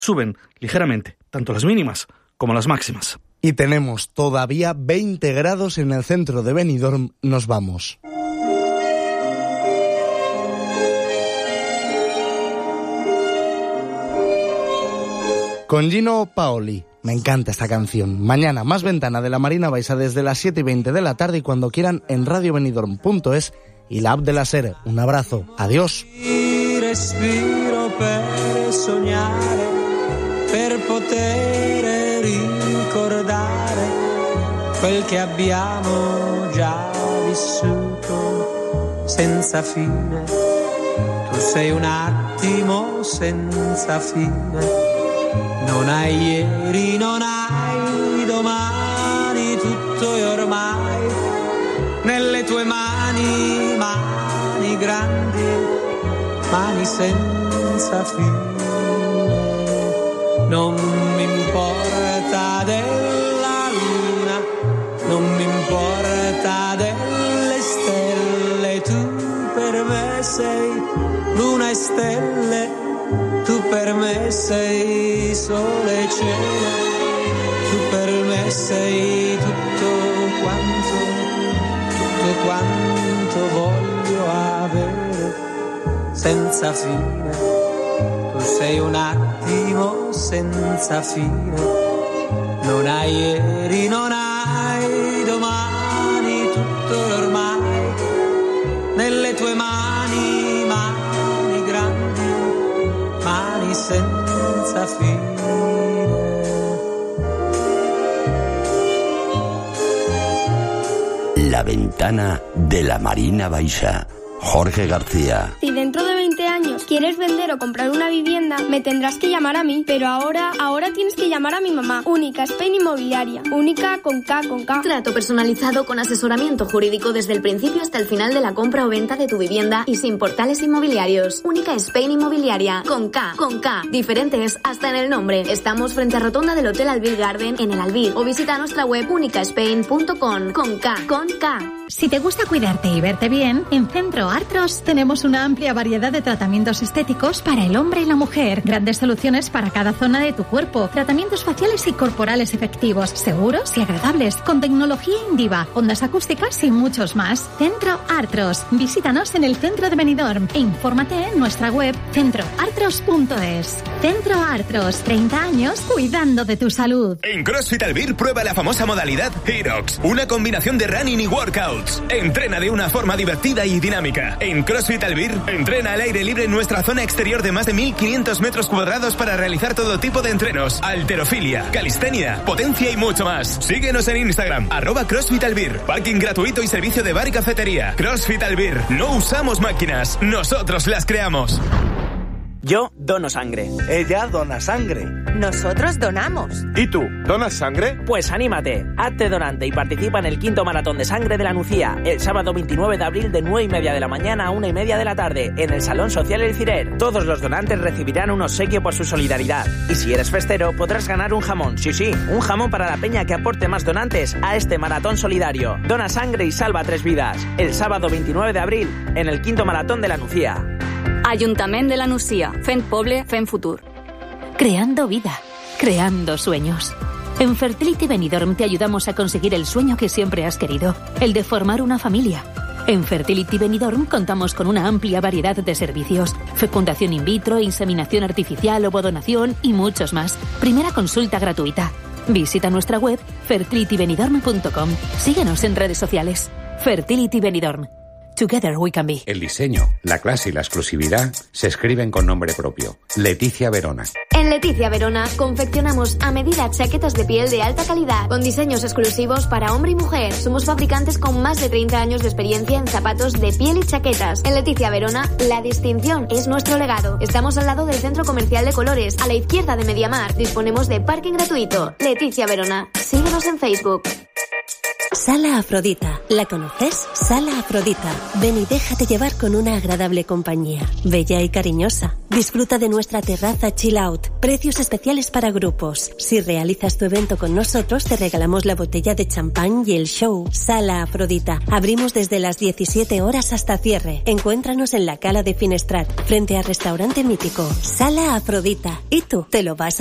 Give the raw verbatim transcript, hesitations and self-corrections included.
Suben ligeramente, tanto las mínimas como las máximas. Y tenemos todavía veinte grados en el centro de Benidorm. Nos vamos. Con Gino Paoli. Me encanta esta canción. Mañana más Ventana de la Marina Baixa desde las siete y veinte de la tarde y cuando quieran en radio benidorm punto es y la app de la SER. Un abrazo. Adiós. Respiro per sognare, per poter ricordare quel che abbiamo già vissuto senza fine. Tu sei un attimo senza fine. Non hai ieri, non hai domani, tutto è ormai nelle tue mani, mani grandi, mani senza fine. Non mi importa della luna, non mi importa delle stelle, tu per me sei luna e stelle. Tu per me sei sole e cielo, tu per me sei tutto quanto, tutto quanto voglio avere senza fine. Tu sei un attimo senza fine, non hai ieri, non hai domani, tutto è ormai nelle tue mani, mani grandi, mani senza fine. La ventana de la Marina Baixa. Jorge García. Si dentro de veinte años quieres vender o comprar una vivienda, me tendrás que llamar a mí. Pero ahora, ahora tienes que llamar a mi mamá. Única Spain Inmobiliaria. Única con K, con K. Trato personalizado con asesoramiento jurídico desde el principio hasta el final de la compra o venta de tu vivienda y sin portales inmobiliarios. Única Spain Inmobiliaria. Con K, con K. Diferentes hasta en el nombre. Estamos frente a rotonda del Hotel Albir Garden en el Albir. O visita nuestra web única spain punto com. Con K, con K. Si te gusta cuidarte y verte bien, en Centro Artros tenemos una amplia variedad de tratamientos estéticos para el hombre y la mujer. Grandes soluciones para cada zona de tu cuerpo. Tratamientos faciales y corporales efectivos, seguros y agradables, con tecnología Indiva, ondas acústicas y muchos más. Centro Artros. Visítanos en el centro de Benidorm e infórmate en nuestra web centro artros punto es. Centro Artros, treinta años cuidando de tu salud. En CrossFit Albir prueba la famosa modalidad Herox, una combinación de running y workout. Entrena de una forma divertida y dinámica. En CrossFit Albir, entrena al aire libre en nuestra zona exterior de más de mil quinientos metros cuadrados para realizar todo tipo de entrenos, halterofilia, calistenia, potencia y mucho más. Síguenos en Instagram, arroba CrossFit Albir. Parking gratuito y servicio de bar y cafetería. CrossFit Albir. No usamos máquinas, nosotros las creamos. Yo dono sangre. Ella dona sangre. Nosotros donamos. ¿Y tú, donas sangre? Pues anímate, hazte donante y participa en el quinto maratón de sangre de la Nucía, el sábado veintinueve de abril de nueve y media de la mañana a una y media de la tarde, en el Salón Social El Cirer. Todos los donantes recibirán un obsequio por su solidaridad. Y si eres festero, podrás ganar un jamón. Sí, sí, un jamón para la peña que aporte más donantes a este maratón solidario. Dona sangre y salva tres vidas. El sábado veintinueve de abril, en el quinto maratón de la Nucía. Ayuntament de la Nucía, fent poble, fent futur. Creando vida, creando sueños. En Fertility Benidorm te ayudamos a conseguir el sueño que siempre has querido, el de formar una familia. En Fertility Benidorm contamos con una amplia variedad de servicios: fecundación in vitro, inseminación artificial, ovodonación y muchos más. Primera consulta gratuita. Visita nuestra web fertility benidorm punto com. Síguenos en redes sociales. Fertility Benidorm. Together we can be. El diseño, la clase y la exclusividad se escriben con nombre propio. Leticia Verona. En Leticia Verona confeccionamos a medida chaquetas de piel de alta calidad con diseños exclusivos para hombre y mujer. Somos fabricantes con más de treinta años de experiencia en zapatos de piel y chaquetas. En Leticia Verona, la distinción es nuestro legado. Estamos al lado del Centro Comercial de Colores, a la izquierda de Mediamar. Disponemos de parking gratuito. Leticia Verona. Síguenos en Facebook. Sala Afrodita. ¿La conoces? Sala Afrodita. Ven y déjate llevar con una agradable compañía. Bella y cariñosa. Disfruta de nuestra terraza chill out. Precios especiales para grupos. Si realizas tu evento con nosotros, te regalamos la botella de champán y el show. Sala Afrodita. Abrimos desde las diecisiete horas hasta cierre. Encuéntranos en la Cala de Finestrat, frente al restaurante mítico. Sala Afrodita. ¿Y tú? ¿Te lo vas a